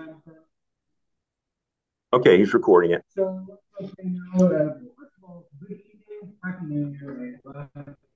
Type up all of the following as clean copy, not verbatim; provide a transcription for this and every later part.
Okay, he's recording it. So, okay, now, first of all, good evening, happy New Year, and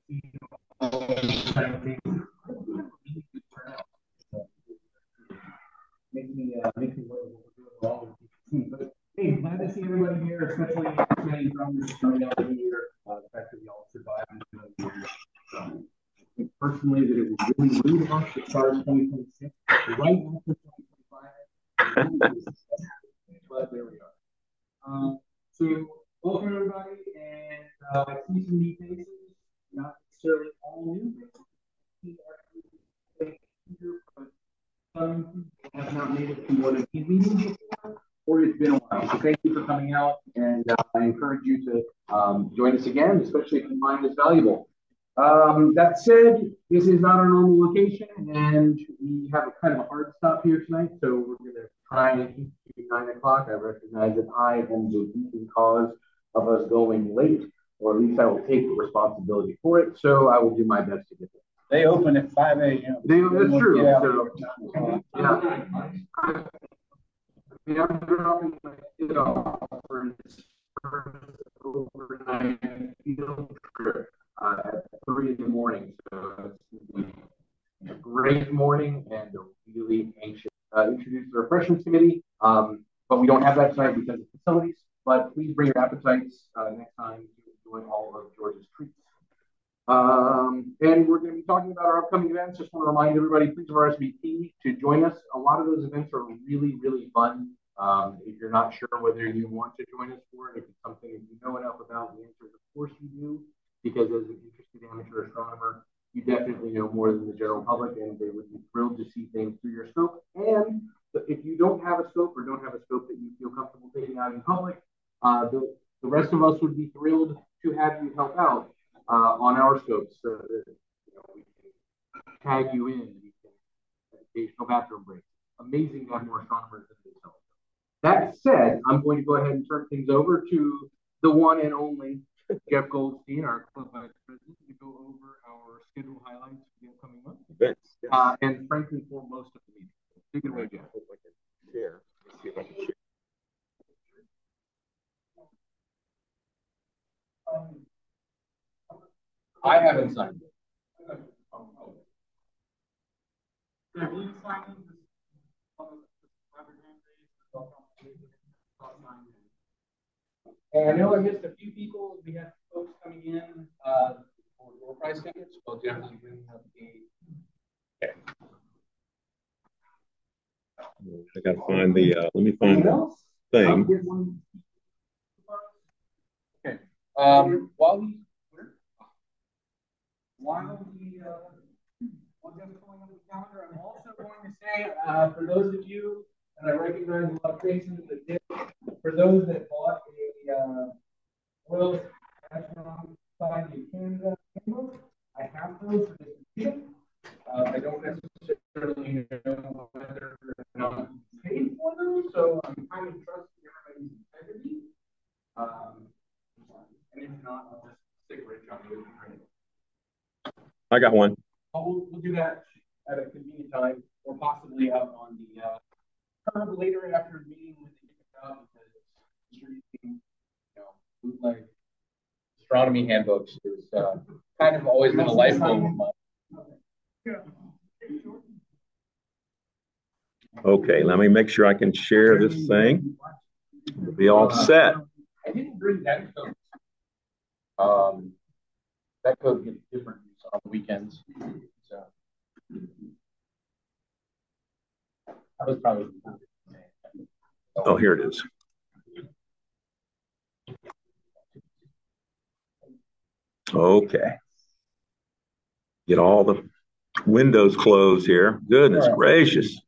makes me what we're doing wrong with the But hey, glad to see everybody here, especially many drummers coming out of the year. The fact that we all survived the year. Um, I think personally that it was really rude of us to start 2026 right after 2025. But there we are. So welcome everybody, and I see some new faces, not necessarily all new faces. Some have not made it to one of these meetings before, or it's been a while. So thank you for coming out, and I encourage you to join us again, especially if you find this valuable. That said, this is not our normal location, and we have a kind of a hard stop here tonight, so we're going to try and keep to 9 o'clock. I recognize that I am the leading cause of us going late, or at least I will take the responsibility for it. So I will do my best to get there. They open at 5 a.m. That's true. Yeah. So, yeah. Yeah, I'm dropping my kid off for his first overnight field trip at 3 in the morning. So it's a great morning and a really anxious introduce the refreshments committee. But we don't have that tonight because of facilities. But please bring your appetites next time to enjoy all of George's treats. And we're going to be talking about our upcoming events. Just want to remind everybody, please RSVP to join us. A lot of those events are really, really fun. If you're not sure whether you want to join us for it, if it's something that you know enough about, the answer is of course you do, because as an interested amateur astronomer, you definitely know more than the general public, and they would be thrilled to see things through your scope. And if you don't have a scope or don't have a scope that you feel comfortable taking out in public, the rest of us would be thrilled to have you help out on our scopes, so that we can tag you in. We can occasional bathroom breaks. Amazing to have more astronomers than this. That said, I'm going to go ahead and turn things over to the one and only Jeff Goldstein, our club vice president, to go over our schedule highlights for the upcoming month. And frankly, for most of the meeting. Take it away, Jeff. I hope I can share. Let's see if I can share. I haven't signed it. And I know I missed a few people. We have folks coming in for door prize tickets. We'll definitely bring up the. Okay. I got to find the. Let me find the thing. Okay. While just pulling up the calendar, I'm also going to say for those of you, and I recognize a lot of faces that did, for those that bought a Royal Astronomical Society of Canada handbook, I have those for distribution. I don't necessarily know whether or not you paid for those, so I'm kind of trusting everybody's integrity. And if not, I'll just stick Rich on you. I got one. We'll do that at a convenient time, or possibly out on the curb later after the meeting when they get it out, because distributing, bootleg Astronomy handbooks is kind of always been a lifeblood of mine. Okay, let me make sure I can share this thing. We'll be all set. I didn't bring that code. That code gets different on weekends. So that was probably. Oh, here it is. Okay. Get all the windows closed here. Goodness gracious.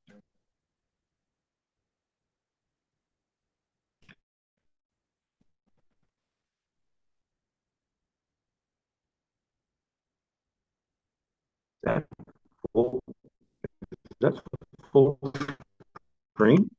That's full screen.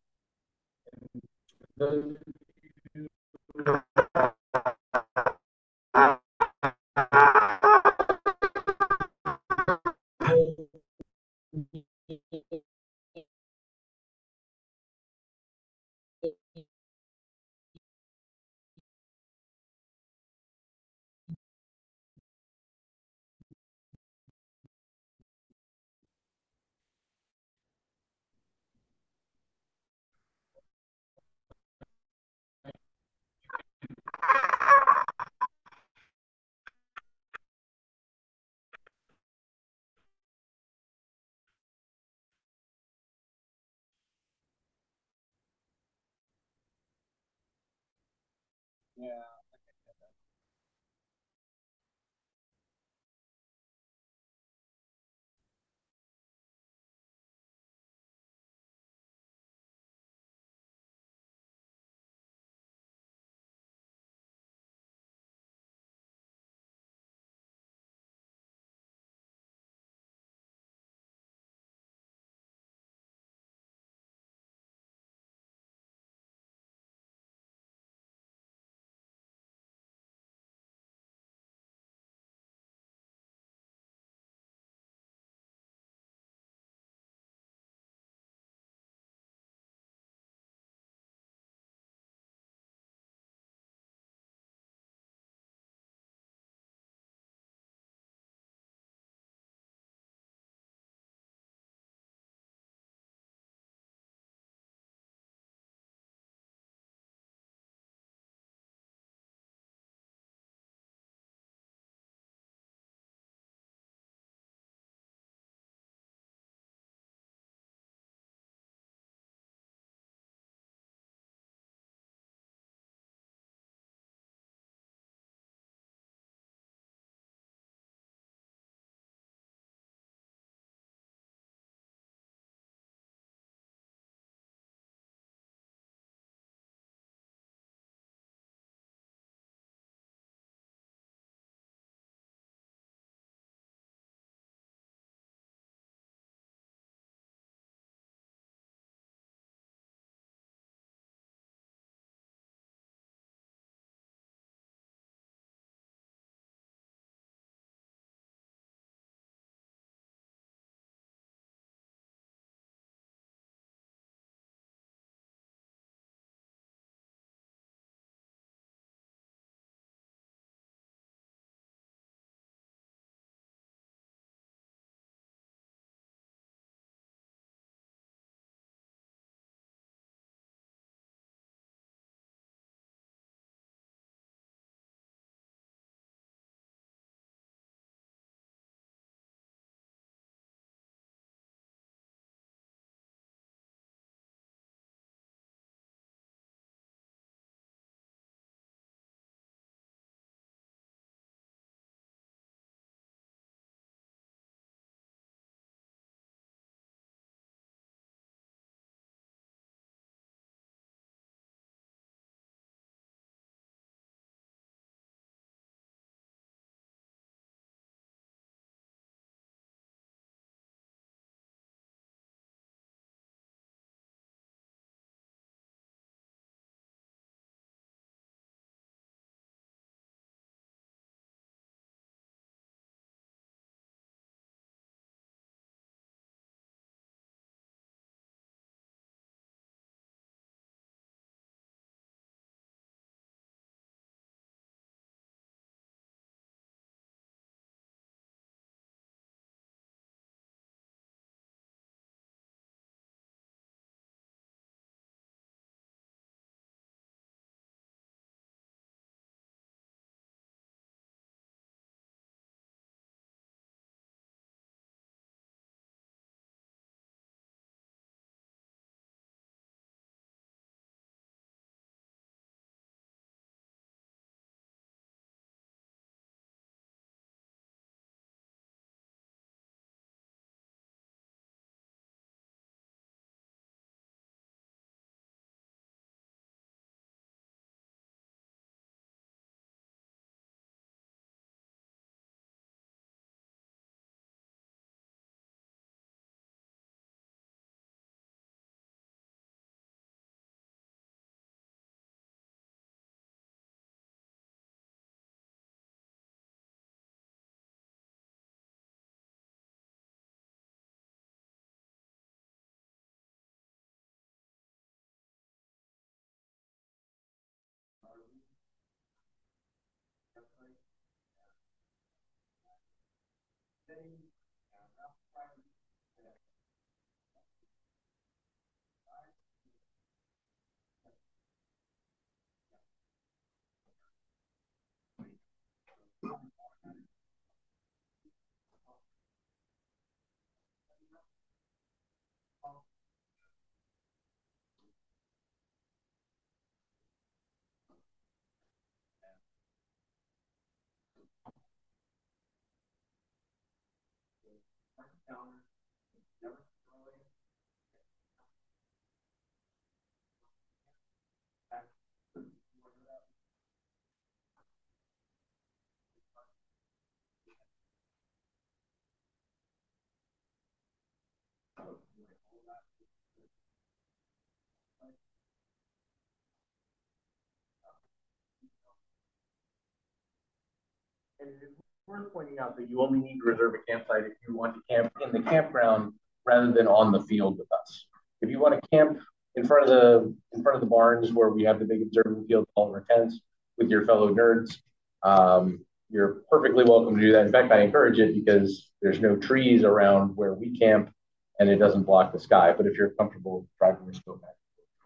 And it's worth pointing out that you only need to reserve a campsite if you want to camp in the campground rather than on the field with us. If you want to camp in front of the barns where we have the big observing field, all of our tents with your fellow nerds, you're perfectly welcome to do that. In fact, I encourage it because there's no trees around where we camp and it doesn't block the sky. But if you're comfortable driving your scope back.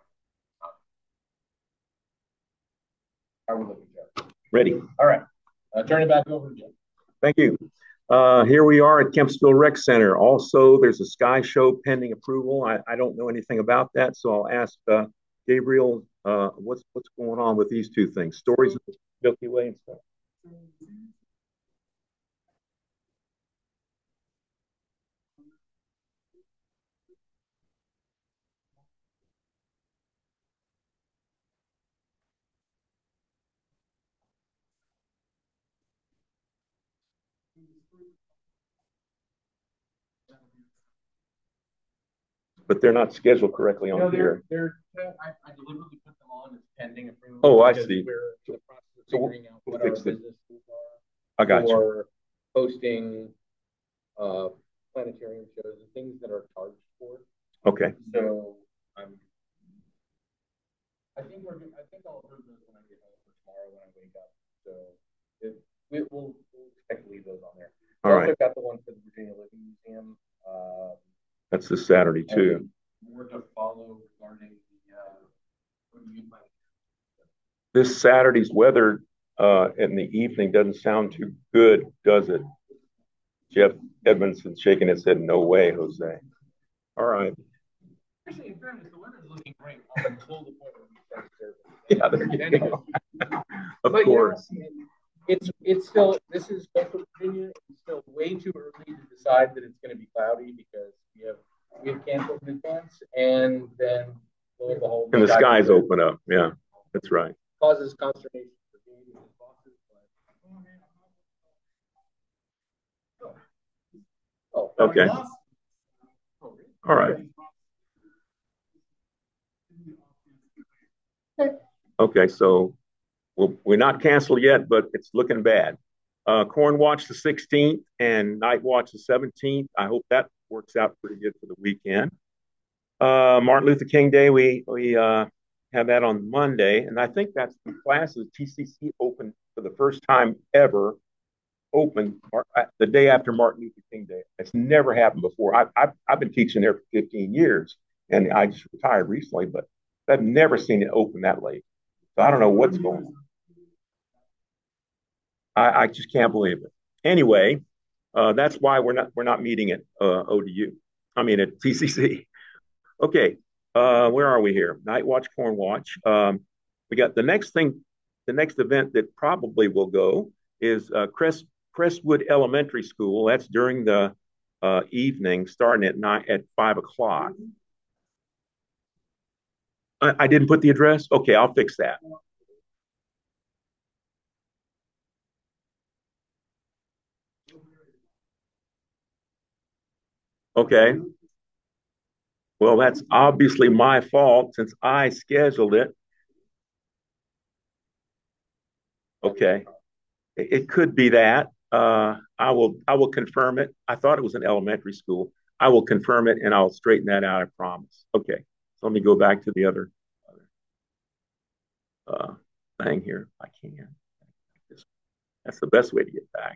How are we looking, Jeff? Ready. All right. Turn it back over to Jim. Thank you. Here we are at Kempsville Rec Center. Also, there's a sky show pending approval. I don't know anything about that, so I'll ask Gabriel what's going on with these two things. Stories of the Milky Way and stuff. But they're not scheduled correctly on here. I deliberately put them on as pending approval. Oh, I see. We're in the process of figuring out what our business rules I got you. for hosting planetarium shows and things that are charged for. Okay. So I think I'll approve those when I get home for tomorrow when I wake up. So we'll expect to leave those on there. All right. I've got the one for the Virginia Living Museum. That's this Saturday too. More to follow regarding the This Saturday's weather in the evening doesn't sound too good, does it? Jeff Edmondson shaking his head, no way, Jose. All right. Actually, in fairness, the weather's looking great until the point where we start serving. Yeah, there you go. Of course. Yeah, it's still, this is Central Virginia. It's still way too early to decide that it's going to be cloudy because we have canceled in advance, and then lo and behold, and the skies open up. Yeah, that's right. Causes consternation for me and his bosses. But... Okay. All right. Okay, so we're not canceled yet, but it's looking bad. Corn Watch the 16th and Night Watch the 17th. I hope that works out pretty good for the weekend. Martin Luther King Day, we have that on Monday, and I think that's the classes. TCC open for the first time ever. Open the day after Martin Luther King Day. It's never happened before. I've been teaching there for 15 years, and I just retired recently, but I've never seen it open that late. So I don't know what's going on. I just can't believe it. Anyway, that's why we're not meeting at ODU. I mean at TCC. Okay, where are we here? Night Watch, Corn Watch. We got the next thing. The next event that probably will go is Crestwood Elementary School. That's during the evening, starting at 5 o'clock. I didn't put the address. Okay, I'll fix that. Okay. Well, that's obviously my fault since I scheduled it. Okay. It could be that. I will confirm it. I thought it was an elementary school. I will confirm it and I'll straighten that out, I promise. Okay. So let me go back to the other thing here. I can. That's the best way to get back.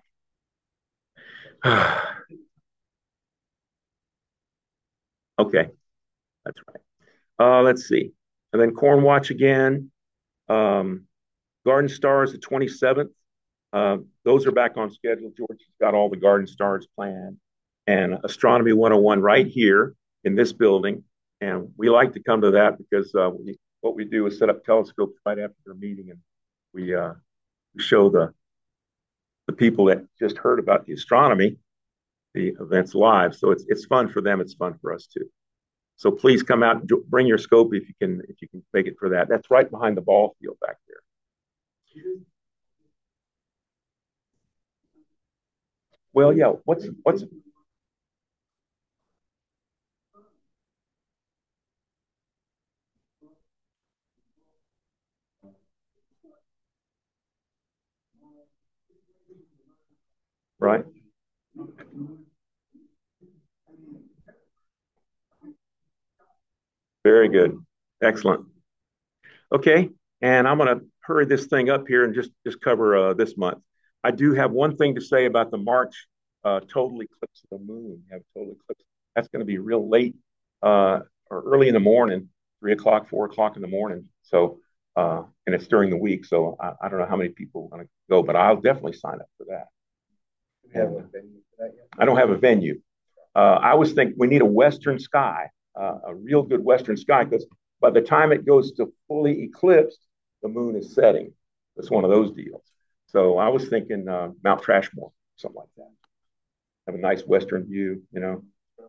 Okay. That's right. Let's see. And then Corn Watch again. Garden Stars the 27th. Those are back on schedule. George has got all the Garden Stars planned. And Astronomy 101 right here in this building. And we like to come to that because what we do is set up telescopes right after the meeting and we show the the people that just heard about the astronomy, the events live. So it's fun for them. It's fun for us too. So please come out and bring your scope if you can make it for that. That's right behind the ball field back there. Well, yeah. What's right? Very good. Excellent. Okay, and I'm going to hurry this thing up here and just cover this month. I do have one thing to say about the March total eclipse of the moon. You have total eclipse. That's going to be real late or early in the morning, 3 o'clock, 4 o'clock in the morning. So, and it's during the week. So I don't know how many people are going to go, but I'll definitely sign up for that. Do we have a venue for that yet? I don't have a venue. I always think we need a western sky, a real good western sky, because by the time it goes to fully eclipsed, the moon is setting. It's one of those deals. So I was thinking Mount Trashmore, something like that. Have a nice western view, you know.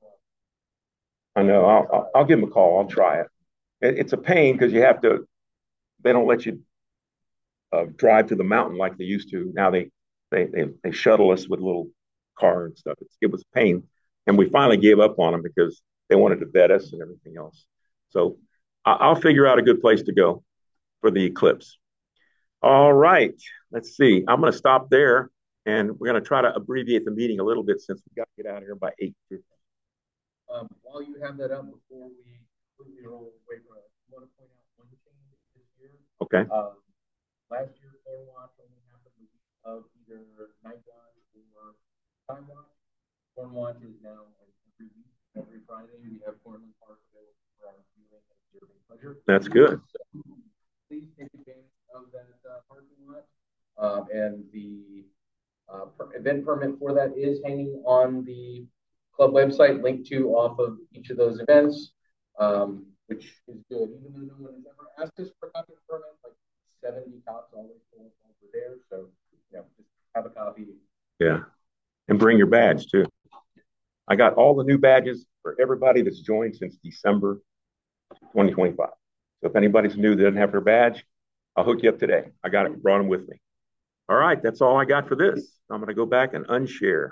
I know. I'll give them a call. I'll try it. It's a pain because you have to. They don't let you drive to the mountain like they used to. Now they shuttle us with a little car and stuff. It was a pain, and we finally gave up on them because they wanted to vet us and everything else. So I'll figure out a good place to go for the eclipse. All right, let's see. I'm going to stop there, and we're going to try to abbreviate the meeting a little bit since we got to get out of here by 8:50. While you have that up, before we completely roll away from it, I want to point out one change this year. Okay. Last year, Corn Watch only happened the week of either Night Watch or Time Watch. Corn Watch is now every week, every Friday. We have Cornland Park available for our viewing and observing pleasure. That's good. So please take advantage of that parking lot. And the event permit for that is hanging on the club website, linked to off of each of those events, which is good. Even though no one has ever asked us for a copy of the permit, like 70 cops always over there. So, just have a copy. Yeah. And bring your badge too. I got all the new badges for everybody that's joined since December 2025. So if anybody's new that doesn't have their badge, I'll hook you up today. I got it, brought them with me. All right, that's all I got for this. I'm going to go back and unshare.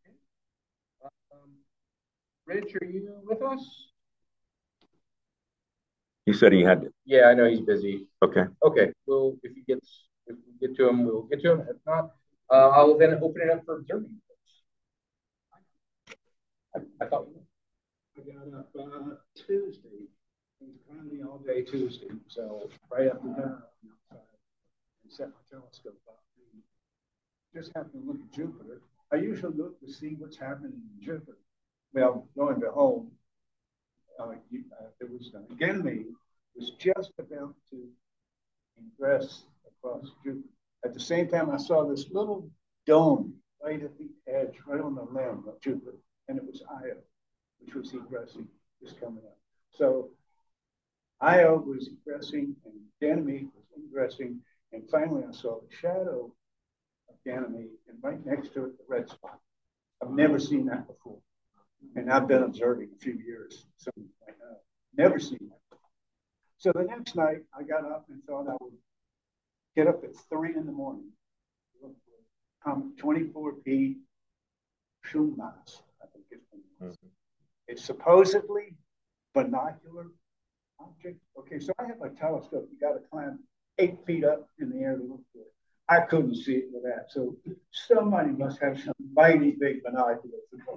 Rich, are you with us? He said he had to. Yeah, I know he's busy. Okay. Okay. Well, if we get to him, we'll get to him. If not, I'll then open it up for observing. I thought I got up Tuesday. It was cloudy all day Tuesday, so right after dinner, I went outside and set my telescope up. Just happened to look at Jupiter. I usually look to see what's happening in Jupiter. Well, lo and behold, Ganymede was just about to ingress across Jupiter. At the same time, I saw this little dome right at the edge, right on the limb of Jupiter, and it was Io, which was egressing, just coming up. So Io was egressing, and Ganymede was ingressing, and finally I saw the shadow of Ganymede, and right next to it, the red spot. I've never seen that before. And I've been observing a few years, something like that. Never seen that. So the next night, I got up and thought I would get up at 3 in the morning. 24P Schumanns, I think it's supposedly binocular object. Okay, so I have my telescope. You got to climb 8 feet up in the air to look for it. I couldn't see it with that. So somebody must have some mighty big binoculars.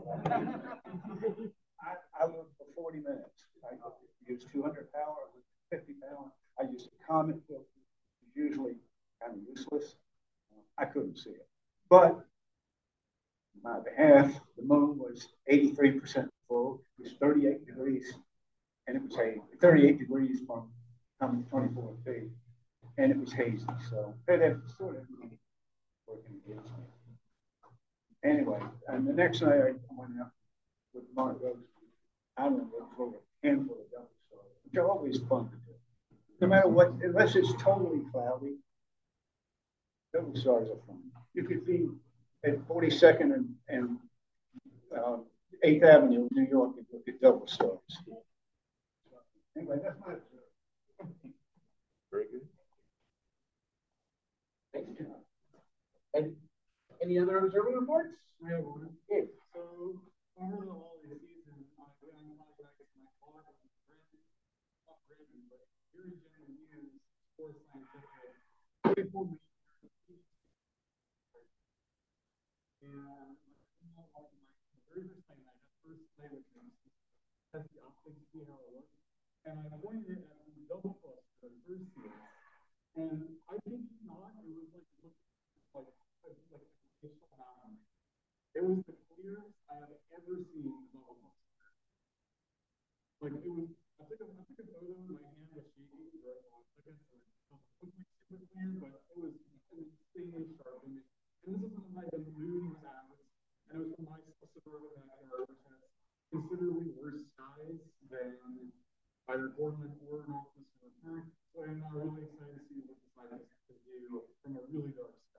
I looked for 40 minutes. I used 200 power, 50 power. I used a Comet filter, usually kind of useless. I couldn't see it. But on my behalf, the moon was 83% full. It was 38 degrees, and it was 38 degrees from 24 feet. And it was hazy, so it sort of working against me. Anyway, and the next night I went out with Mark Rose. I don't know, for a handful of double stars, which are always fun to do. No matter what, unless it's totally cloudy, double stars are fun. You could be at 42nd and 8th Avenue in New York and look at double stories. Anyway, that's my Very good. Thanks, John. And any other observing reports? I have one. Okay. So over the holiday season, I'm not back at my car, but very generally used for scientific. They told me, and the very first time I first played with them, test the optics, see how it works. And I pointed it at the double cluster first year. And I think not, it was like a mountain. It was the clearest I have ever seen double cluster. Like it was, I took a photo and my hand was shaking for a second, so it looked like super clear, but it was an insanely sharp image. And this is when like the moon was out, and it was from my suburban backyard, which has considerably worse skies than either Portland or Northwest North. So I'm really excited to see what the scientists can do from a really dark sky.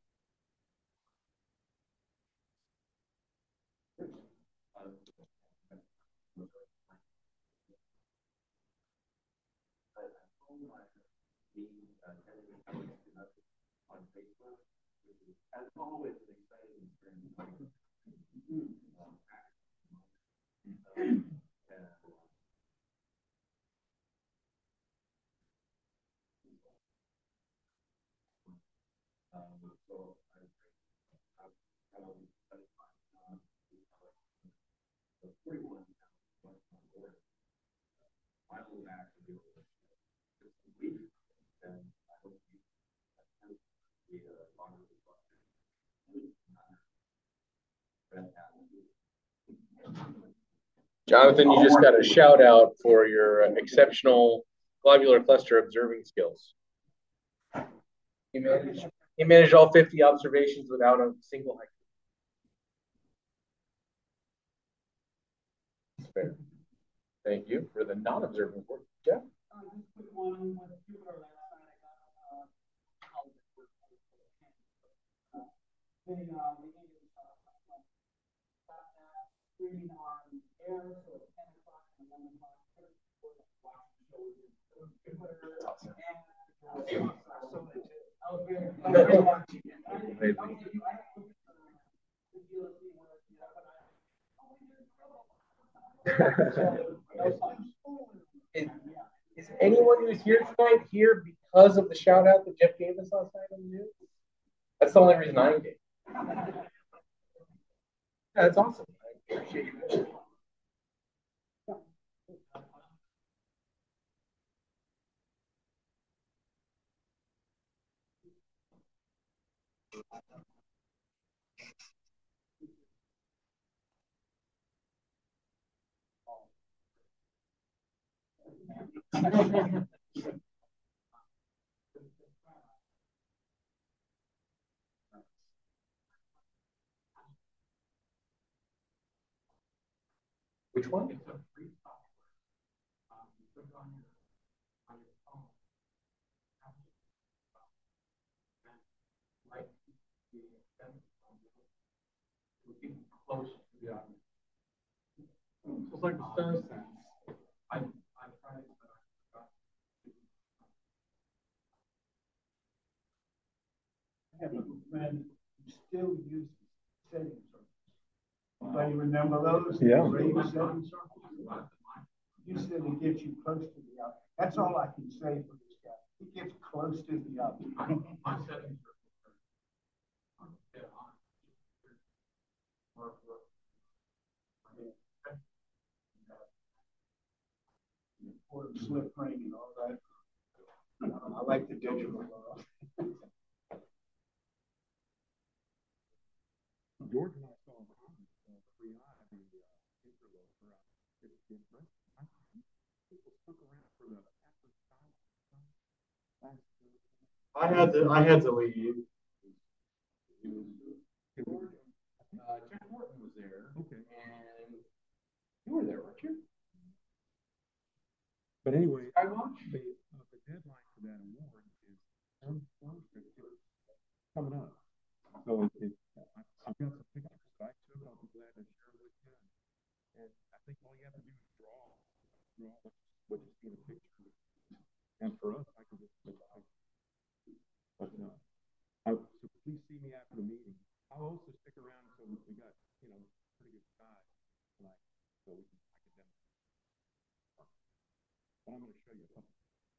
On Facebook, which is as always an exciting experience. So the 41 finally actually just complete, and I hope you the longer Jonathan, you just got a shout out for your exceptional globular cluster observing skills. He managed all 50 observations without a single hike. Fair. Thank you for the non-observing report. Jeff? Just quick one. With Jupiter last night, I got the streaming on air, so at 10 o'clock and 11 o'clock. Is anyone who's here tonight here because of the shout out that Jeff gave us last night on the news? That's the only reason I came. Yeah, that's awesome. I appreciate you. Which one? Close to the object. So it's like the star sense. I tried it, but I have a friend who still uses setting circles. Anybody remember those? Yeah. Setting circles? You said it gets you close to the object. That's all I can say for this guy. It gets close to the object. my setting circle. Slip ring and all that. I like the digital. George and I saw free eye the interloper. People stuck around for the I had the lead. Jeff Morton was there. Okay. And you were there, weren't you? But anyway, I watched. The deadline for that award is coming up. So And for us, I can just. But so please see me after the meeting. I'll also stick around so we got pretty good sky tonight, so we can. But I'm going to show you a couple.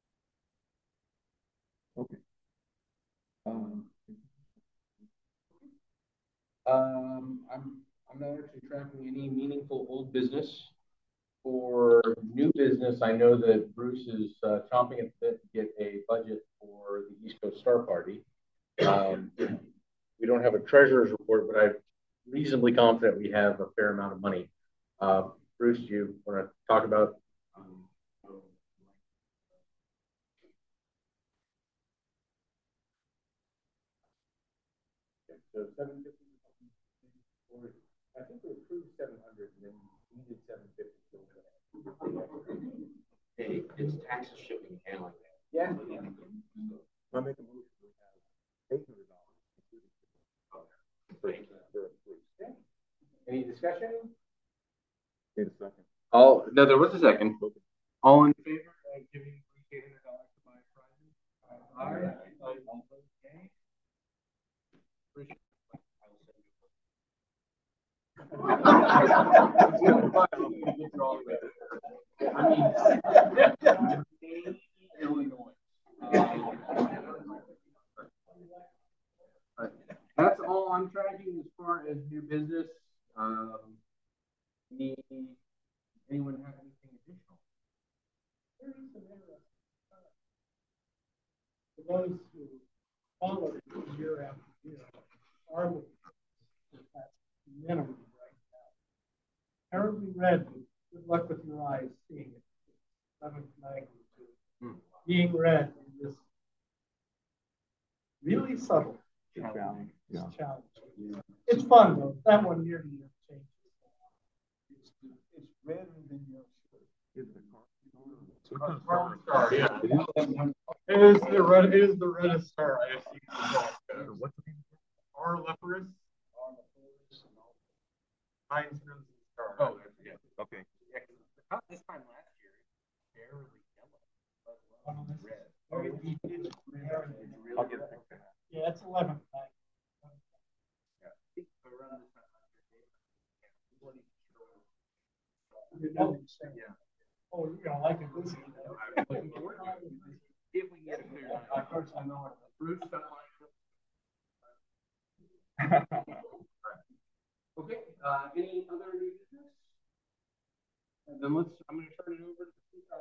Okay. I'm not actually tracking any meaningful old business. For new business, I know that Bruce is chomping at the bit to get a budget for the East Coast Star Party. We don't have a treasurer's report, but I'm reasonably confident we have a fair amount of money. Bruce, do you want to talk about? So 750. I think we approved 700 and then needed 750. Hey, it's taxes, shipping, and handling. Yeah. I make a motion to have $800. Any discussion? Wait a second. Oh, no, there was a second. All in favor of giving $800 to buy prizes? Aye. Okay. Illinois. That's all I'm tracking as far as new business. Anyone have anything additional? For those who follow it year after year, are looking at minimum right now. Terribly red, good luck with your eyes seeing it. 7th magnitude. Being red in this really subtle challenge. Yeah. It's fun though. That one year to year changes. It's redder than your shirt. Star, yeah. It is the reddest star I have seen. What's the name? Auriferous. Heinz Crimson Star. Oh, yeah. Okay. Not this time last year. Barely yellow. Red. I'll get a picture. Yeah, it's 11th. Oh, I can listen. If we get a clear line. Of course, I know it. Bruce, okay. Any other new business? And then I'm going to turn it over to our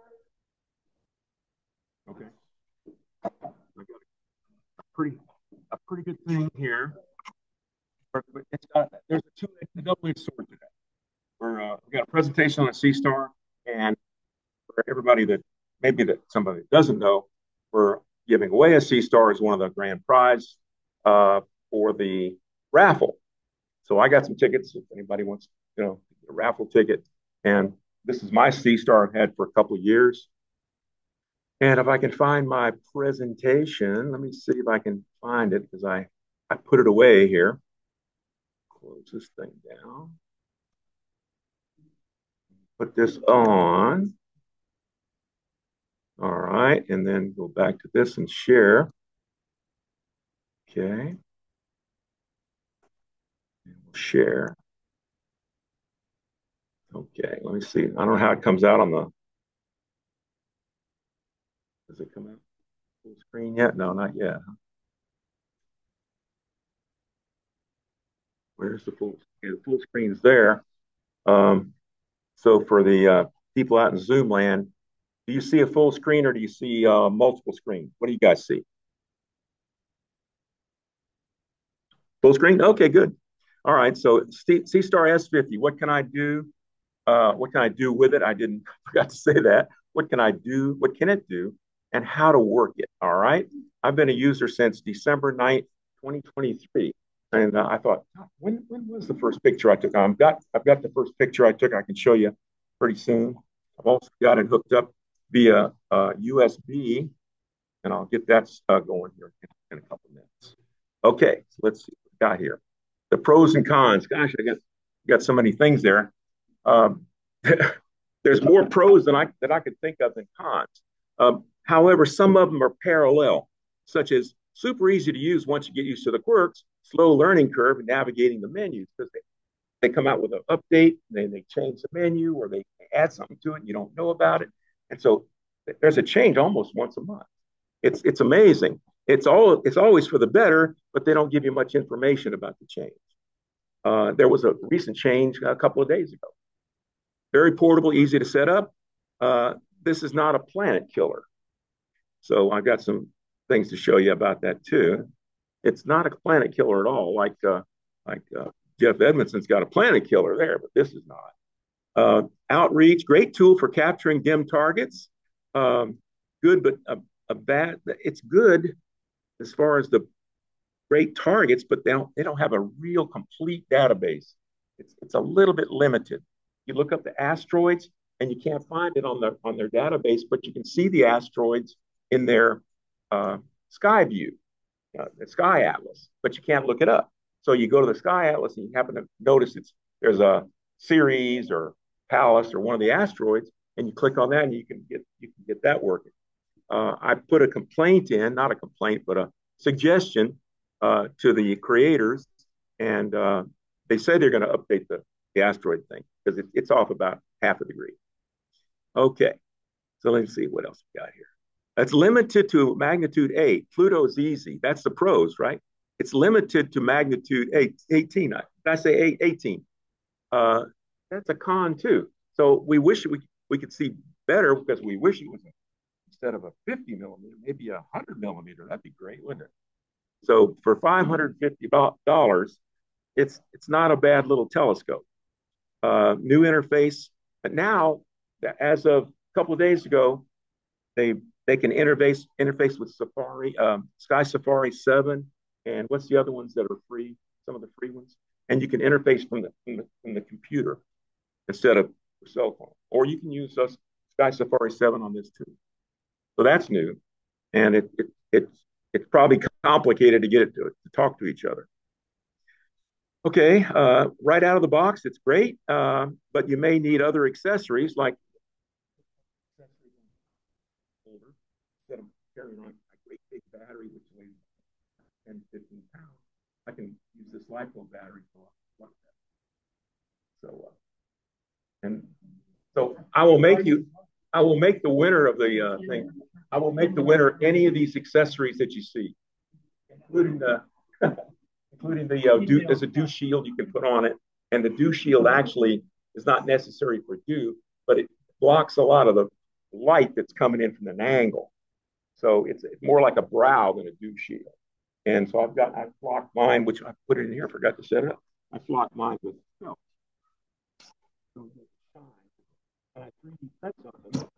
master. Okay. I got a pretty good thing here. There's a double-edged sword today. We got a presentation on a C-Star, and for everybody that somebody doesn't know, we're giving away a C-Star as one of the grand prize for the raffle. So I got some tickets if anybody wants, a raffle ticket. And this is my C-Star I've had for a couple of years. And if I can find my presentation, let me see if I can find it because I put it away here. Close this thing down. Put this on. All right, and then go back to this and share. Okay. And we'll share. Okay, let me see. I don't know how it comes out on the. Does it come out full screen yet? No, not yet. Where's the full? Okay, the full screen's there. So for the people out in Zoom land, do you see a full screen or do you see multiple screens? What do you guys see? Full screen? Okay, good. All right, so C-Star S50, what can I do? What can I do with it? I forgot to say that. What can I do? What can it do? And how to work it, all right? I've been a user since December 9th, 2023. And I thought, when was the first picture I took? I've got the first picture I took. I can show you pretty soon. I've also got it hooked up via USB, and I'll get that going here in a couple minutes. Okay, so let's see what we got here. The pros and cons. Gosh, I got so many things there. There's more pros that I could think of than cons. However, some of them are parallel, such as super easy to use once you get used to the quirks, slow learning curve and navigating the menus because they come out with an update, then they change the menu or they add something to it and you don't know about it. And so there's a change almost once a month. It's amazing. It's always for the better, but they don't give you much information about the change. There was a recent change a couple of days ago. Very portable, easy to set up. This is not a planet killer. So I got some things to show you about that too. It's not a planet killer at all, like Jeff Edmondson's got a planet killer there, but this is not. Outreach, great tool for capturing dim targets. Good, but a bad. It's good as far as the great targets, but they don't have a real complete database. It's a little bit limited. You look up the asteroids and you can't find it on their database, but you can see the asteroids in their sky view, the sky atlas, but you can't look it up. So you go to the sky atlas and you happen to notice there's a Ceres or Pallas or one of the asteroids, and you click on that and you can get that working. I put a complaint in, not a complaint, but a suggestion to the creators, and they say they're going to update the asteroid thing because it's off about half a degree. Okay, so let's see what else we got here. It's limited to magnitude 8. Pluto's easy. That's the pros, right? It's limited to magnitude 18. Did I say 18? That's a con too. So we wish we could see better because we wish it was instead of a 50 millimeter, maybe 100 millimeter. That'd be great, wouldn't it? So for $550, it's not a bad little telescope. New interface, but now, as of a couple of days ago, they can interface with Safari, Sky Safari 7, and what's the other ones that are free? Some of the free ones, and you can interface from the computer instead of your cell phone, or you can use Sky Safari 7 on this too. So that's new, and it's probably complicated to get it to talk to each other. Okay, right out of the box, it's great, but you may need other accessories like instead of carrying on a great big battery which weighs 10, 15 pounds, I can use this LiPo battery for like that. So, and so I will make the winner of the thing. I will make the winner any of these accessories that you see, including the there's a dew shield you can put on it, and the dew shield actually is not necessary for dew, but it blocks a lot of the light that's coming in from an angle. So it's more like a brow than a dew shield. And so I flocked mine, which I put it in here, forgot to set it up. I flocked mine with felt. So and I 3D print something.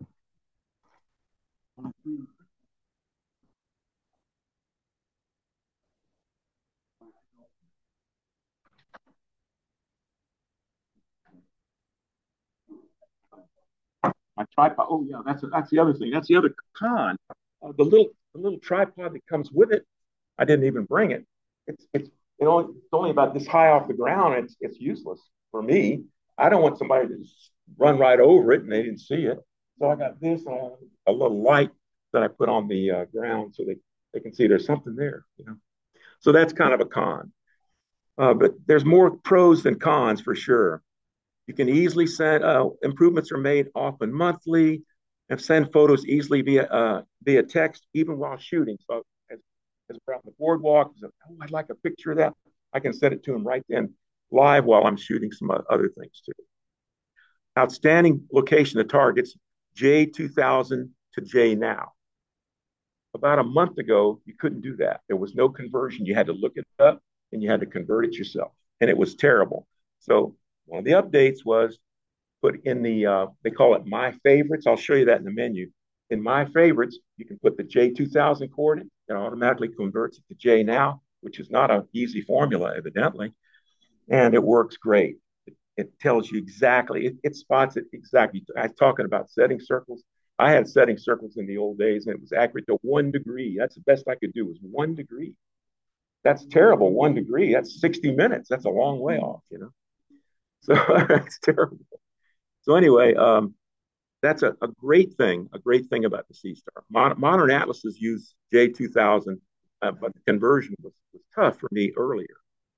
My tripod. Oh yeah, that's the other thing. That's the other con. The little tripod that comes with it. I didn't even bring it. It's only about this high off the ground. It's useless for me. I don't want somebody to just run right over it and they didn't see it. So I got this a little light that I put on the ground so they can see there's something there. So that's kind of a con. But there's more pros than cons for sure. You can easily send improvements are made often monthly, and send photos easily via text, even while shooting. So as we're out on the boardwalk, I'd like a picture of that. I can send it to him right then, live while I'm shooting some other things too. Outstanding location of targets, J2000 to J now. About a month ago, you couldn't do that. There was no conversion. You had to look it up and you had to convert it yourself, and it was terrible. So one of the updates was put in they call it My Favorites. I'll show you that in the menu. In My Favorites, you can put the J2000 coordinate. It automatically converts it to J now, which is not an easy formula, evidently. And it works great. It tells you exactly, it spots it exactly. I was talking about setting circles. I had setting circles in the old days, and it was accurate to 1 degree. That's the best I could do, was 1 degree. That's terrible, 1 degree. That's 60 minutes. That's a long way off, So it's terrible. So anyway, that's a great thing. A great thing about the Seastar. Modern atlases use J2000, but the conversion was tough for me earlier.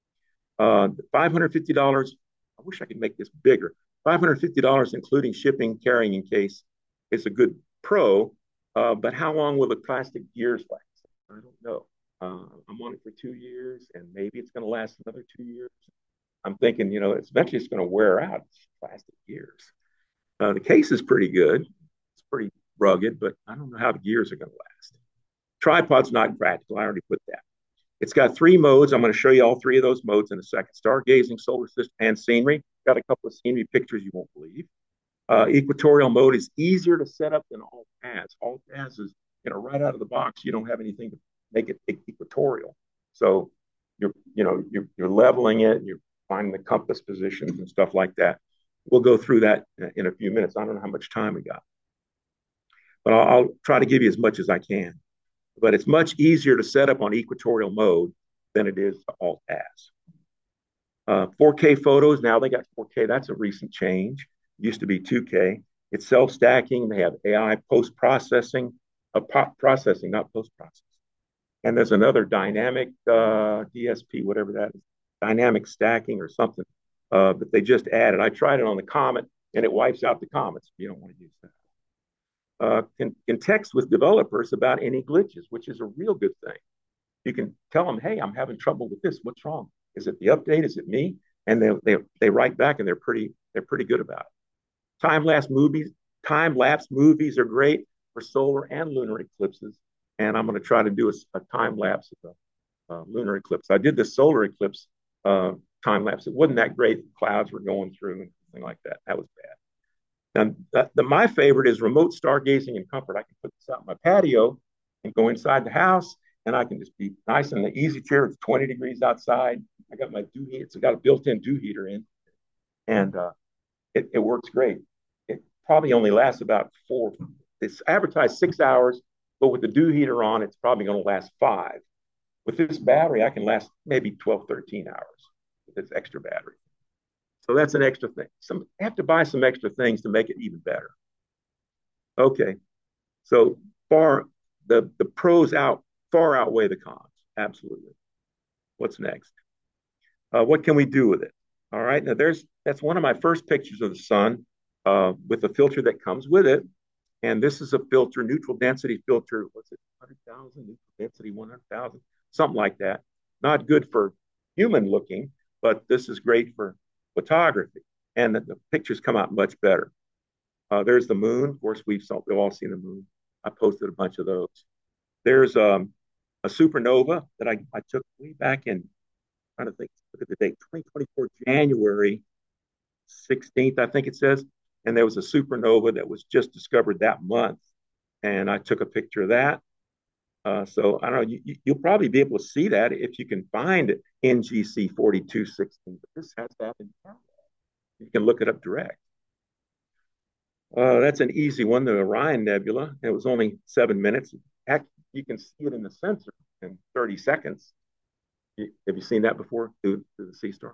$550. I wish I could make this bigger. $550, including shipping, carrying in case, is a good pro. But how long will the plastic gears last? I don't know. I'm on it for 2 years, and maybe it's going to last another 2 years. I'm thinking, eventually it's going to wear out. It's plastic gears. The case is pretty good. It's pretty rugged, but I don't know how the gears are going to last. Tripod's not practical. I already put that. It's got 3 modes. I'm going to show you all 3 of those modes in a second. Stargazing, solar system, and scenery. Got a couple of scenery pictures you won't believe. Equatorial mode is easier to set up than alt paths. Alt paths is, right out of the box, you don't have anything to make it equatorial. So you're leveling it, you're finding the compass positions and stuff like that. We'll go through that in a few minutes. I don't know how much time we got, but I'll try to give you as much as I can. But it's much easier to set up on equatorial mode than it is to alt paths. 4K photos, now they got 4K. That's a recent change. It used to be 2K. It's self-stacking. They have AI post-processing, processing, not post-processing. And there's another dynamic DSP, whatever that is, dynamic stacking or something that they just added. I tried it on the Comet, and it wipes out the Comets. You don't want to use that. Can text with developers about any glitches, which is a real good thing. You can tell them, hey, I'm having trouble with this. What's wrong? Is it the update? Is it me? And they write back, and they're pretty good about it. Time lapse movies are great for solar and lunar eclipses. And I'm going to try to do a time lapse of the lunar eclipse. I did the solar eclipse time lapse. It wasn't that great. The clouds were going through and something like that. That was bad. Now, my favorite is remote stargazing in comfort. I can put this out in my patio and go inside the house, and I can just be nice in the easy chair. It's 20 degrees outside. I got my dew heater. It's got a built-in dew heater in, and it works great. It probably only lasts about 4. It's advertised 6 hours, but with the dew heater on, it's probably going to last 5. With this battery, I can last maybe 12, 13 hours with this extra battery. So that's an extra thing. I have to buy some extra things to make it even better. Okay, so the pros far outweigh the cons. Absolutely. What's next? What can we do with it? All right, now that's one of my first pictures of the sun with the filter that comes with it. And this is a filter, neutral density filter. What's it, 100,000, neutral density 100,000, something like that. Not good for human looking, but this is great for photography. And the pictures come out much better. There's the moon. Of course, we've all seen the moon. I posted a bunch of those. There's a supernova that I took way back in, I'm trying to think, look at the date, 2024, January 16th, I think it says. And there was a supernova that was just discovered that month. And I took a picture of that. So I don't know, you'll probably be able to see that if you can find NGC 4216. But this has to happen. You can look it up direct. That's an easy one, the Orion Nebula. It was only 7 minutes. Heck, you can see it in the sensor in 30 seconds. Have you seen that before through the Seastar?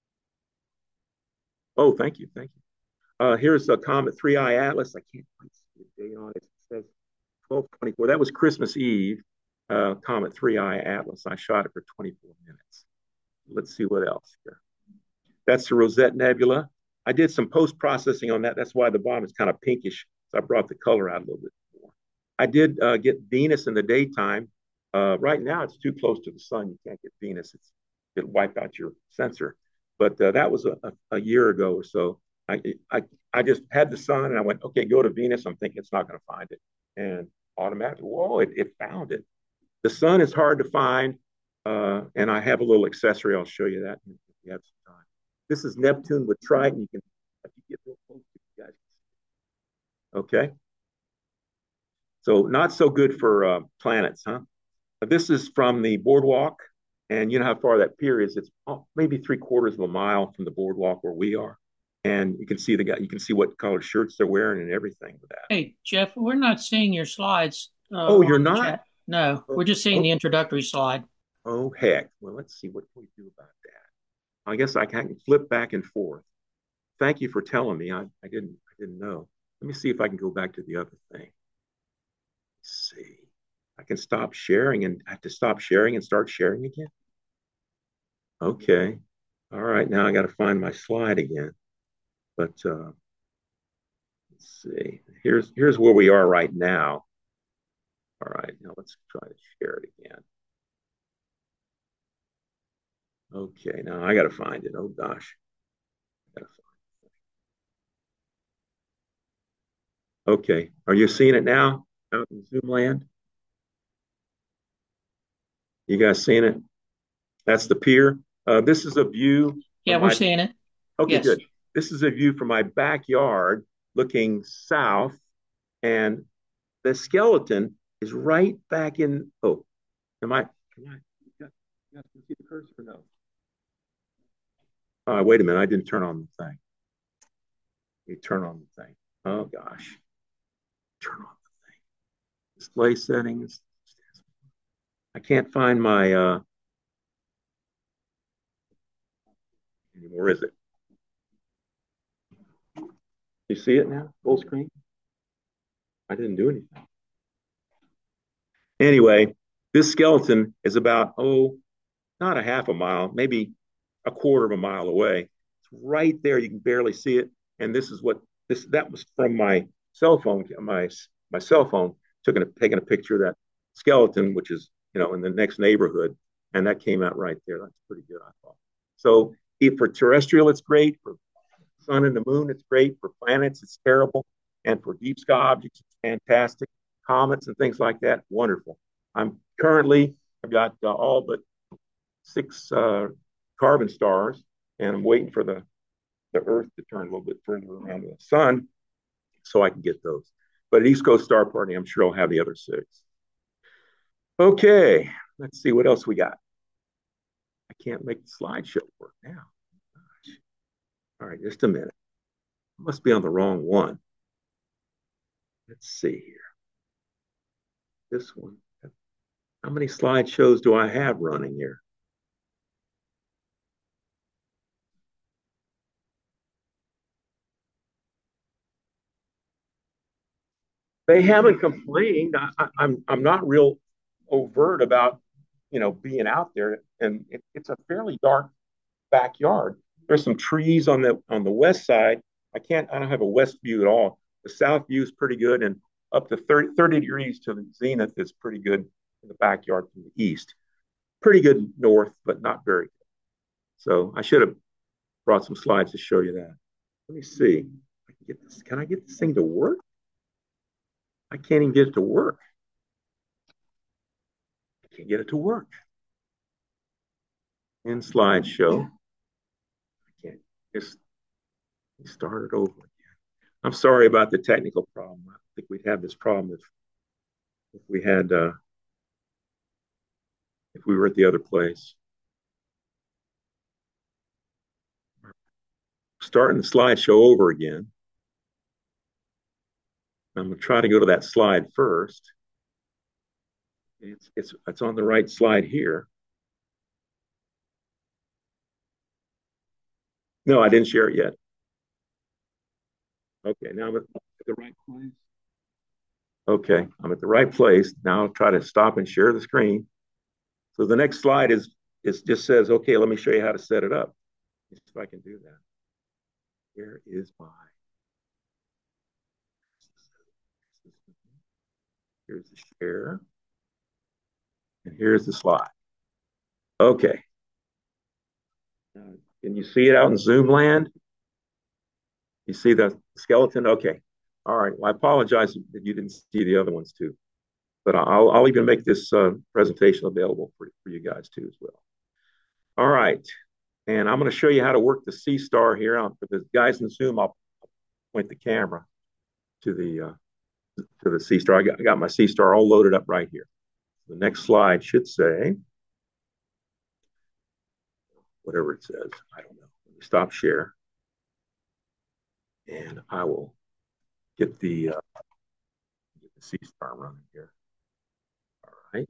Oh, thank you. Here's a Comet 3i Atlas. I can't quite see the date on it. It says 12/24. That was Christmas Eve. Comet 3i Atlas. I shot it for 24 minutes. Let's see what else here. That's the Rosette Nebula. I did some post-processing on that. That's why the bottom is kind of pinkish. So I brought the color out a little bit more. I did get Venus in the daytime. Right now, it's too close to the sun. You can't get Venus. It'll wipe out your sensor. But that was a year ago or so. I just had the sun and I went, okay, go to Venus. I'm thinking it's not going to find it. And automatically, whoa, it found it. The sun is hard to find. And I have a little accessory. I'll show you that if you have some time. This is Neptune with Triton. You can, if you get real close to you guys. Okay. So not so good for planets, huh? This is from the boardwalk. And you know how far that pier is? It's maybe 3/4 of a mile from the boardwalk where we are. And you can see the guy, you can see what color shirts they're wearing and everything with that. Hey, Jeff, we're not seeing your slides. Oh, you're not? Chat. No, we're just seeing the introductory slide. Oh, heck. Well, let's see what can we do about that. I guess I can flip back and forth. Thank you for telling me. I didn't know. Let me see if I can go back to the other thing. Let's see. I can stop sharing and I have to stop sharing and start sharing again. Okay. All right. Now I got to find my slide again. But let's see. Here's where we are right now. All right. Now let's try to share it again. Okay. Now I got to find it. Oh gosh. I gotta find it. Okay. Are you seeing it now out in Zoom land? You guys seeing it? That's the pier. This is a view Yeah, from we're my. seeing it. Okay, Yes. good. This is a view from my backyard looking south, and the skeleton is right back in. Oh, am I, you guys can see the cursor or no? Wait a minute. I didn't turn on the thing. You turn on the thing. Oh, gosh. Turn on the thing. Display settings. I can't find my anymore, is it? You see it now? Full screen? I didn't do anything. Anyway, this skeleton is about, oh, not a half a mile, maybe a quarter of a mile away. It's right there. You can barely see it. And this is what that was from my cell phone. My cell phone taking a picture of that skeleton, which is in the next neighborhood, and that came out right there. That's pretty good, I thought. So for terrestrial, it's great. For sun and the moon, it's great. For planets, it's terrible. And for deep sky objects, it's fantastic. Comets and things like that, wonderful. I've got all but 6 carbon stars, and I'm waiting for the Earth to turn a little bit further around the sun so I can get those. But at East Coast Star Party, I'm sure I'll have the other 6. Okay, let's see what else we got. I can't make the slideshow work now. Gosh. All right, just a minute. I must be on the wrong one. Let's see here. This one. How many slideshows do I have running here? They haven't complained. I'm not real overt about being out there, and it's a fairly dark backyard. There's some trees on the west side. I don't have a west view at all. The south view is pretty good, and up to 30 degrees to the zenith is pretty good in the backyard from the east. Pretty good north, but not very good. So I should have brought some slides to show you that. Let me see. Can I get this thing to work? I can't even get it to work. I can't get it to work. In slideshow. I can't just start it over again. I'm sorry about the technical problem. I think we'd have this problem if we had if we were at the other place. Starting the slideshow over again. I'm going to try to go to that slide first. It's on the right slide here. No, I didn't share it yet. Okay, now I'm at the right place. Okay, I'm at the right place. Now I'll try to stop and share the screen. So the next slide just says, okay, let me show you how to set it up. Let's see if I can do that. Where is my? Here's the share. And here's the slide. Okay. Can you see it out in Zoom land? You see the skeleton? Okay. All right. Well, I apologize that you didn't see the other ones too, but I'll even make this presentation available for you guys too as well. All right. And I'm going to show you how to work the C-Star here. For the guys in Zoom, I'll point the camera to the C-Star. I got my C-Star all loaded up right here. The next slide should say whatever it says. I don't know. Let me stop share. And I will get the C-Star running here. All right.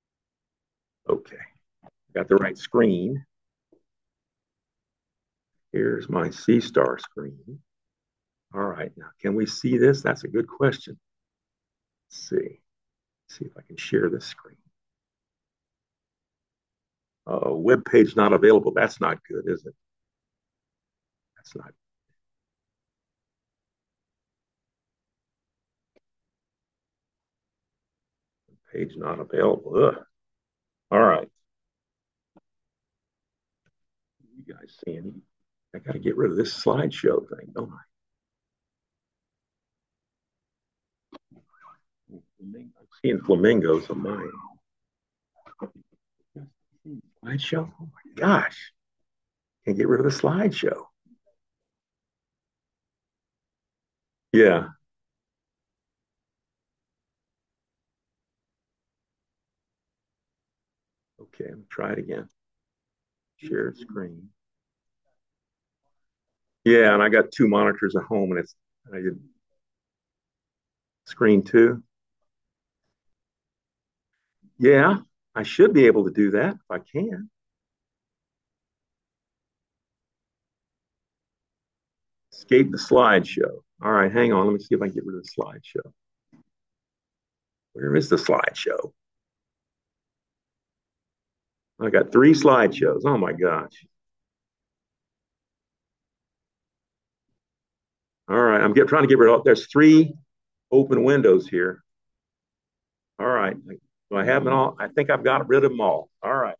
Okay. Got the right screen. Here's my C-Star screen. All right, now can we see this? That's a good question. Let's see. See if I can share this screen. Web page not available. That's not good, is it? That's not. Page not available. Ugh. All right. You guys see any? I got to get rid of this slideshow thing, don't I? I'm seeing flamingos on mine. Slideshow? Oh my gosh. Can't get rid of the slideshow. Yeah. Okay, let me try it again. Shared screen. Yeah, and I got two monitors at home, and I did screen two. Yeah, I should be able to do that if I can. Escape the slideshow. All right, hang on. Let me see if I can get rid of the slideshow. Where is the slideshow? I got three slideshows. Oh my gosh. All right, trying to get rid of. There's three open windows here. All right, do I have them all? I think I've got rid of them all. All right.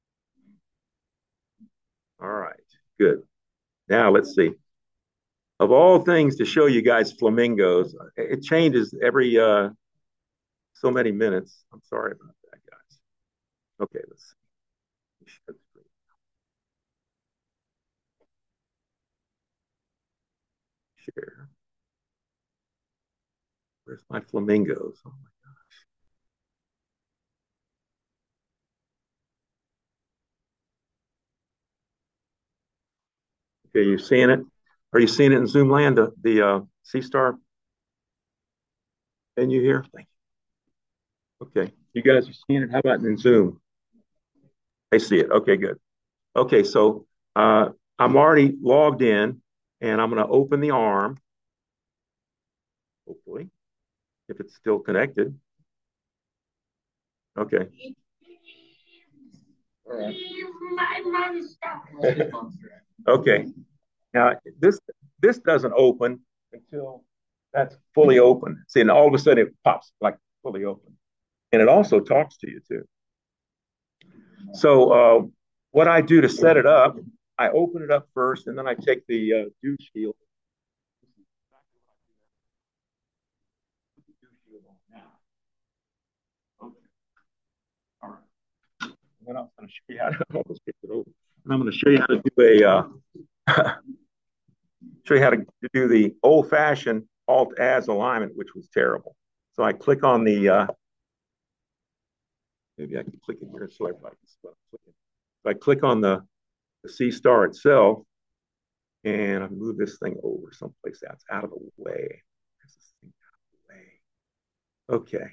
All right, good. Now let's see. Of all things to show you guys flamingos, it changes every so many minutes. I'm sorry about that, guys. Okay, let's see. Share. Where's my flamingos? Oh my gosh. Okay, you seeing it? Are you seeing it in Zoomland, the C-Star menu here? Thank you. Okay, you guys are seeing it. How about in Zoom? I see it. Okay, good. Okay, so I'm already logged in, and I'm going to open the arm. Hopefully, if it's still connected. Okay. All right. Okay. Now this doesn't open until that's fully open. See, and all of a sudden it pops like fully open, and it also talks to you too. So what I do to set it up, I open it up first, and then I take the dew shield. Okay. All right. And then I'm going to show you how to almost get it over. And I'm going to show you how to do show you how to do the old-fashioned Alt-As alignment, which was terrible. So I click on the maybe I can click it here so everybody can see what I'm clicking. So I click on the C-Star itself, and I move this thing over someplace that's out of the way. Okay.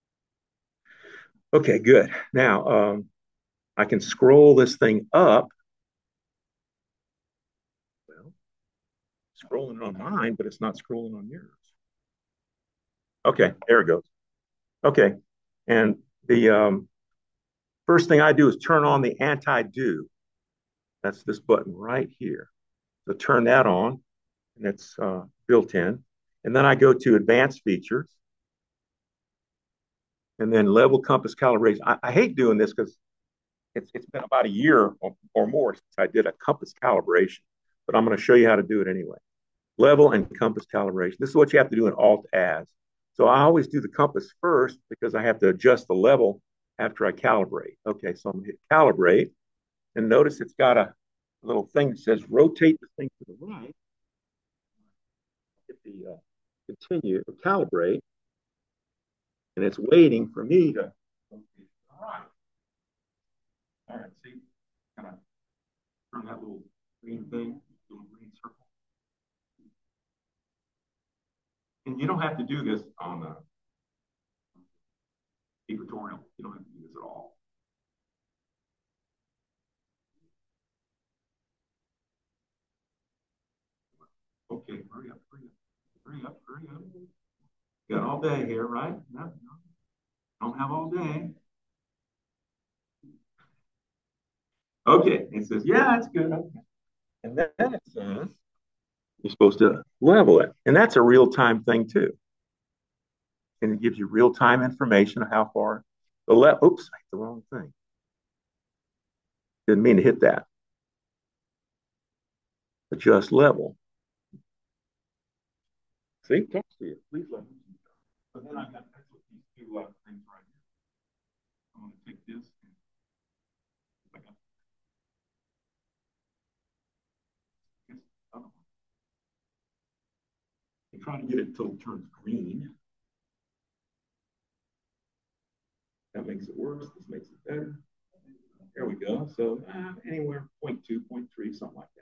Okay, good. Now I can scroll this thing up. Well, scrolling on mine, but it's not scrolling on yours. Okay, there it goes. Okay, and the first thing I do is turn on the anti-dew. That's this button right here. So turn that on, and it's built in. And then I go to advanced features, and then level compass calibration. I hate doing this because it's been about a year or more since I did a compass calibration, but I'm going to show you how to do it anyway. Level and compass calibration. This is what you have to do in Alt-Az. So I always do the compass first because I have to adjust the level after I calibrate. Okay, so I'm going to hit calibrate, and notice it's got a little thing that says rotate the thing to the right. Hit the continue to calibrate, and it's waiting for me to. All right, see, kind of turn that little green thing, little green circle. And you don't have to do this on the equatorial. You don't have to do this at all. Hurry up, hurry up. Got all day here, right? No, no, don't have all day. Okay, it says, yeah, that's good. Okay. And then it says, you're supposed to level it. And that's a real-time thing too. And it gives you real-time information of how far the left, oops, I hit the wrong thing. Didn't mean to hit that. Adjust level. See, talks to you. Please let me. So then I got that's what these two things right here. I'm going to take this. I got this other one. I'm trying to get it until it turns green. That makes it worse. This makes it better. There we go. So anywhere 0.2, 0.3, something like that.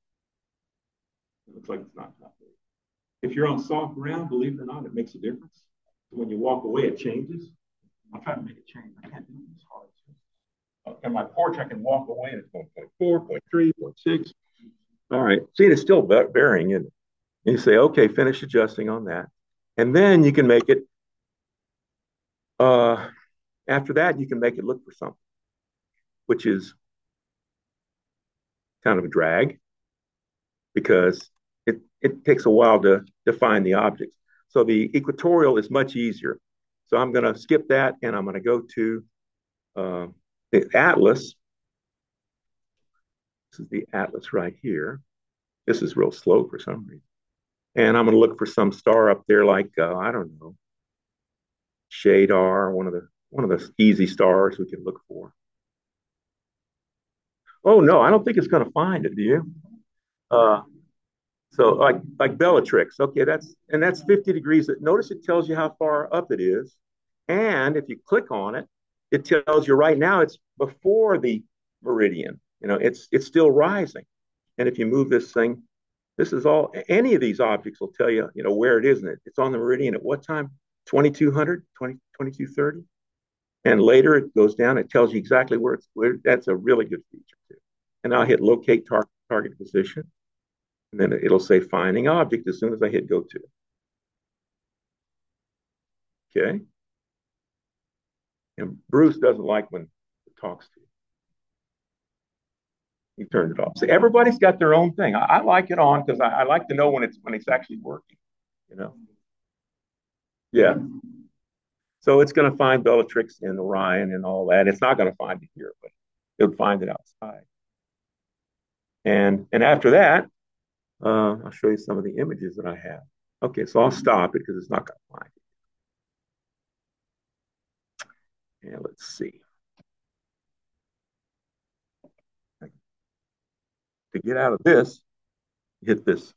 It looks like it's not big. If you're on soft ground, believe it or not, it makes a difference. So when you walk away, it changes. I'll try to make it change. I can't do this hard. On my porch, I can walk away and it's going 0.4, 0.3, 0.6. All right. See, it's still varying, isn't it? And you say, okay, finish adjusting on that. And then you can make it, after that, you can make it look for something, which is kind of a drag because it takes a while to define the objects. So the equatorial is much easier. So I'm going to skip that and I'm going to go to the atlas. This is the atlas right here. This is real slow for some reason. And I'm going to look for some star up there like, I don't know, Shadar, one of the easy stars we can look for. Oh, no, I don't think it's going to find it, do you? So like Bellatrix, okay, that's 50 degrees. Notice it tells you how far up it is. And if you click on it, it tells you right now it's before the meridian. You know, it's still rising. And if you move this thing, this is all, any of these objects will tell you, you know, where it is. And it's on the meridian at what time? 2200, 2230. And later it goes down. It tells you exactly where that's a really good feature too. And I'll hit locate target position. And then it'll say finding object as soon as I hit go to. Okay. And Bruce doesn't like when it talks to you. He turned it off. So everybody's got their own thing. I like it on because I like to know when it's actually working, you know. Yeah. So it's going to find Bellatrix and Orion and all that. It's not going to find it here, but it'll find it outside. And after that, I'll show you some of the images that I have. Okay, so I'll stop it because it's not going to find it. And let's see. To get out of this, hit this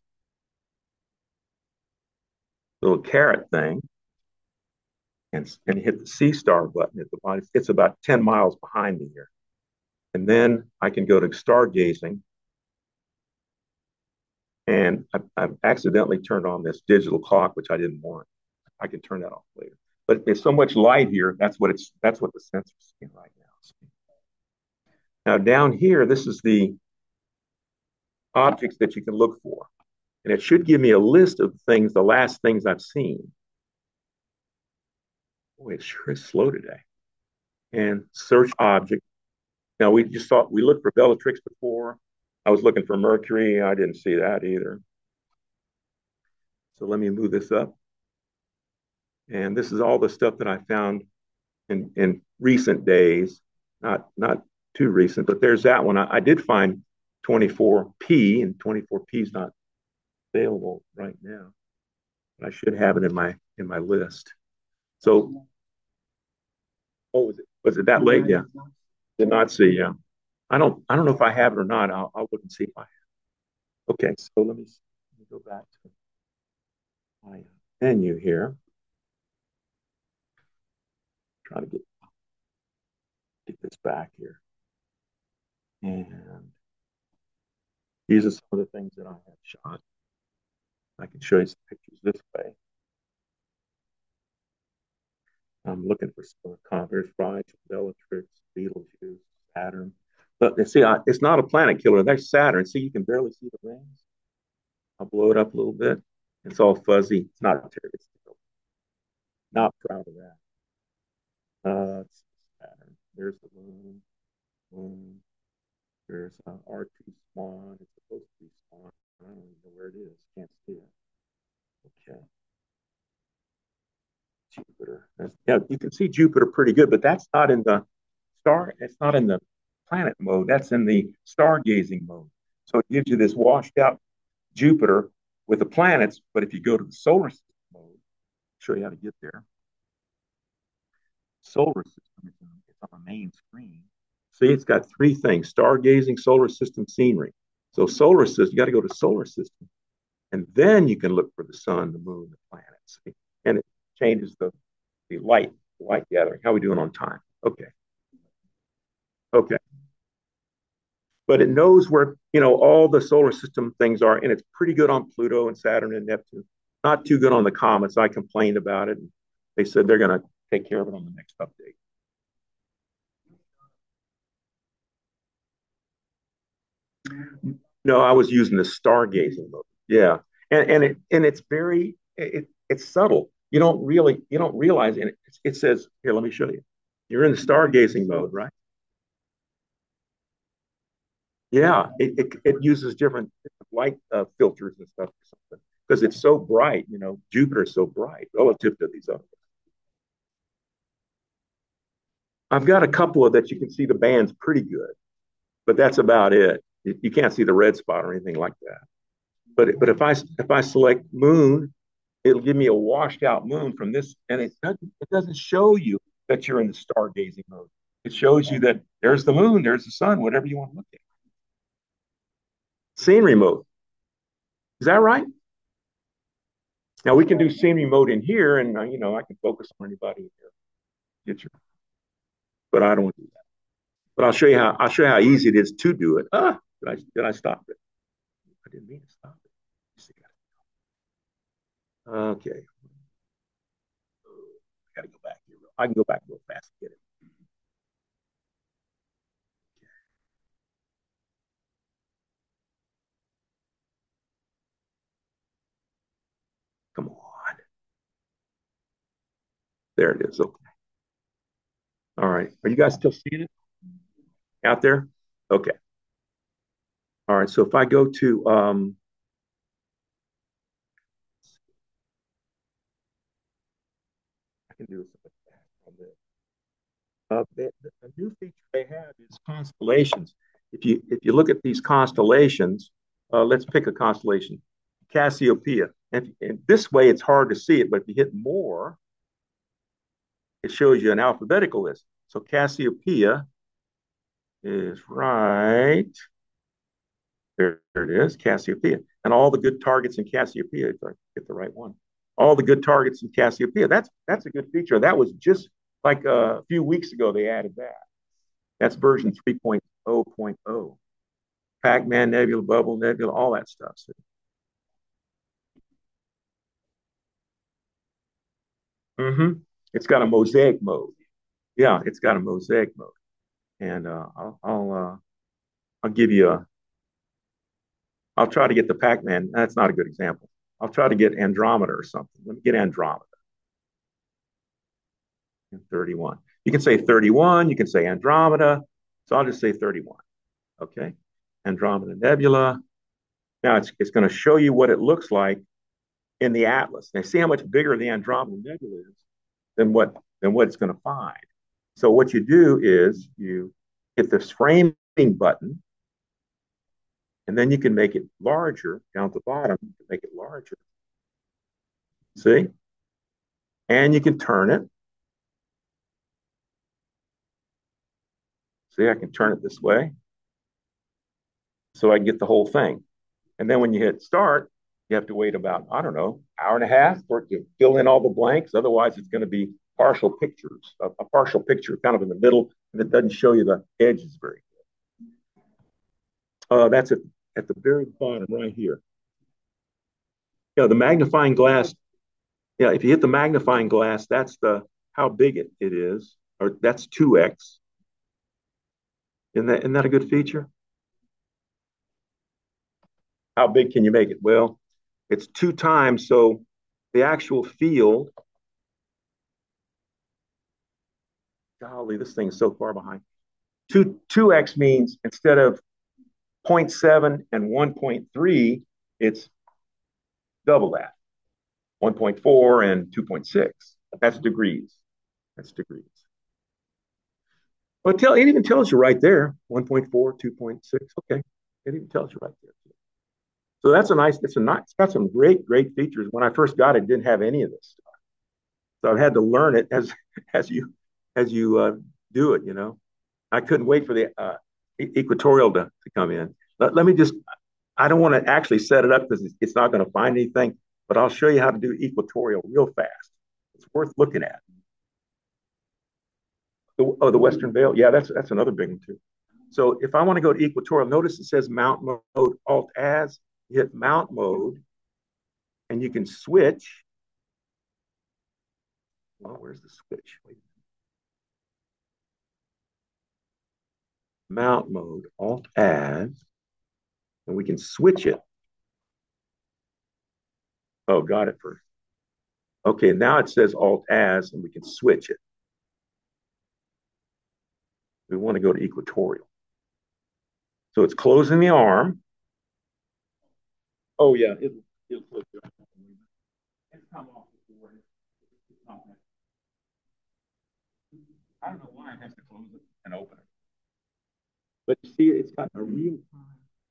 little caret thing and hit the C star button at the bottom. It's about 10 miles behind me here. And then I can go to stargazing. And I've accidentally turned on this digital clock, which I didn't want. I can turn that off later. But there's so much light here. That's what the sensor's seeing right now. Now down here, this is the objects that you can look for. And it should give me a list of things, the last things I've seen. Boy, it sure is slow today. And search object. Now we looked for Bellatrix before. I was looking for Mercury. I didn't see that either. So let me move this up. And this is all the stuff that I found in recent days, not too recent, but there's that one. I did find 24P, and 24P is not available right now. But I should have it in my list. So, oh, was it that late? Yeah, did not see. Yeah, I don't know if I have it or not. I'll look and see if I have. Okay, so let me go back to my menu here. Try to get this back here. And these are some of the things that I have shot. I can show you some pictures this way. I'm looking for some Converse, Rigel, Bellatrix, Betelgeuse, Saturn. But see, it's not a planet killer. There's Saturn. See, you can barely see the rings. I'll blow it up a little bit. It's all fuzzy. It's not it's not proud of that. It's Saturn. There's the moon. Moon. There's R2 Swan. It's supposed to be Swan. I don't even know where it is. Can't see it. Okay. Jupiter. Yeah, you can see Jupiter pretty good, but that's not in the star. It's not in the planet mode. That's in the stargazing mode. So it gives you this washed out Jupiter with the planets. But if you go to the solar system mode, I'll show you how to get there. Solar system is on the main screen. See, it's got three things: stargazing, solar system, scenery. So solar system, you got to go to solar system, and then you can look for the sun, the moon, the planets, and it changes the light gathering. How are we doing on time? Okay. Okay. But it knows where, all the solar system things are, and it's pretty good on Pluto and Saturn and Neptune. Not too good on the comets. I complained about it, and they said they're going to take care of it on the next update. No, I was using the stargazing mode. Yeah, and it's very it's subtle. You don't realize it. It says here. Let me show you. You're in the stargazing mode, right? Yeah, it uses different light filters and stuff or something because it's so bright. Jupiter is so bright relative to these others. I've got a couple of that you can see the bands pretty good, but that's about it. You can't see the red spot or anything like that. But if I select moon, it'll give me a washed out moon from this, and it doesn't show you that you're in the stargazing mode. It shows you that there's the moon, there's the sun, whatever you want to look at. Scenery mode. Is that right? Now we can do scenery mode in here, and I can focus on anybody in here. Get your, but I don't want to do that. But I'll show you how easy it is to do it. Did I stop it? I didn't mean to stop it. Okay. I got to go back here. I can go back real fast and get it. Come on. There it is. Okay. All right. Are you guys still seeing it out there? Okay. All right. So if I go to I can do this on this. The new feature they have is constellations. If you look at these constellations, let's pick a constellation, Cassiopeia. And this way, it's hard to see it, but if you hit more, it shows you an alphabetical list. So Cassiopeia is right there. It is Cassiopeia, and all the good targets in Cassiopeia. If I get the right one, all the good targets in Cassiopeia. That's a good feature. That was just like a few weeks ago they added that. That's version 3.0.0. Pac-Man Nebula, Bubble Nebula, all that stuff. So, it's got a mosaic mode. Yeah, it's got a mosaic mode, and I'll give you a. I'll try to get the Pac-Man. That's not a good example. I'll try to get Andromeda or something. Let me get Andromeda. 31. You can say 31. You can say Andromeda. So I'll just say 31. Okay. Andromeda Nebula. Now it's going to show you what it looks like in the atlas. Now see how much bigger the Andromeda Nebula is than what it's going to find. So what you do is you hit this framing button, and then you can make it larger down at the bottom. You can make it larger. See? And you can turn it. See, I can turn it this way so I can get the whole thing. And then when you hit start, you have to wait about, I don't know, hour and a half for it to fill in all the blanks. Otherwise, it's going to be partial pictures, a partial picture kind of in the middle, and it doesn't show you the edges very good. That's at the very bottom right here. Yeah, the magnifying glass. Yeah, if you hit the magnifying glass, that's how big it is, or that's 2x. Isn't that a good feature? How big can you make it? Well, It's 2 times. So the actual field, golly, this thing is so far behind. 2x means instead of 0.7 and 1.3, it's double that. 1.4 and 2.6. That's degrees. That's degrees. Well, it even tells you right there, 1.4, 2.6. Okay, it even tells you right there. So that's it's got some great features. When I first got it, didn't have any of this stuff. So I've had to learn it as you do it. I couldn't wait for the equatorial to come in. Let me just, I don't want to actually set it up because it's not going to find anything, but I'll show you how to do equatorial real fast. It's worth looking at. The Western Veil. Yeah, that's another big one too. So if I want to go to equatorial, notice it says mount mode, alt as, you hit mount mode, and you can switch. Well, where's the switch? Wait. Mount mode, alt as, and we can switch it. Oh, got it first. Okay, now it says alt as, and we can switch it. We want to go to equatorial. So it's closing the arm. Oh yeah, it'll close the arm. It's come off before. It's not that. I don't know why it has to close it and open it. But you see, it's got a real time.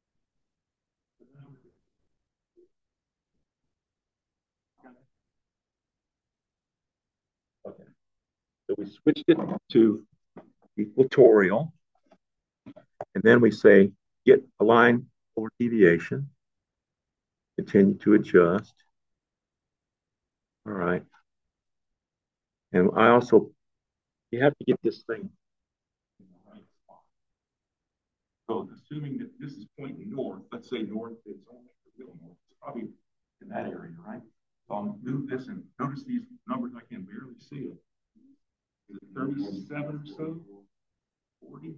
Okay. So we switched it to equatorial. And then we say, get align or deviation. Continue to adjust. All right. And I also, you have to get this thing in the right spot. So assuming that this is pointing north, let's say north is only the real north. It's probably in that area, right? So I'll move this and notice these numbers, I can barely see it. Is it 37 or so? 40?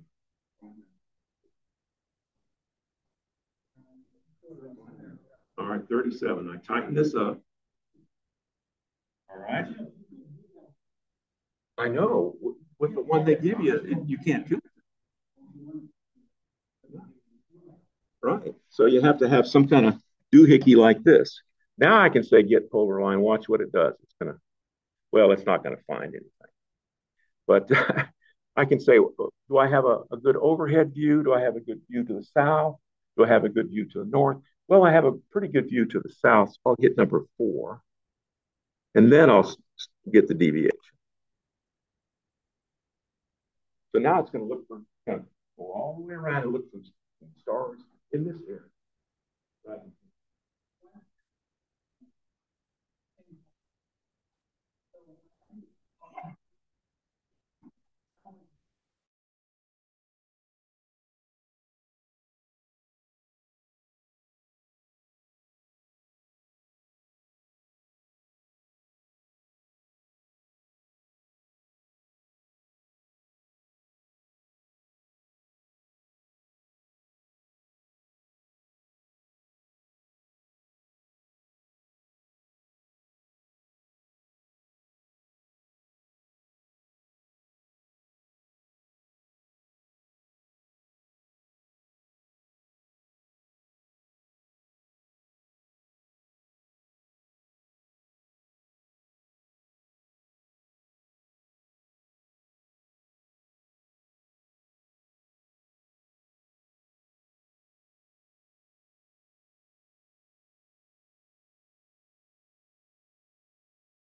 All right, 37. I tighten this up. All right. I know. With the one they give you, you can't do it. Right. So you have to have some kind of doohickey like this. Now I can say get polar line. Watch what it does. It's gonna. Well, it's not gonna find anything. But I can say, do I have a good overhead view? Do I have a good view to the south? Do I have a good view to the north? Well, I have a pretty good view to the south. So I'll hit number 4. And then I'll get the deviation. So now it's going to look for, kind of go all the way around and look for stars in this area. Right.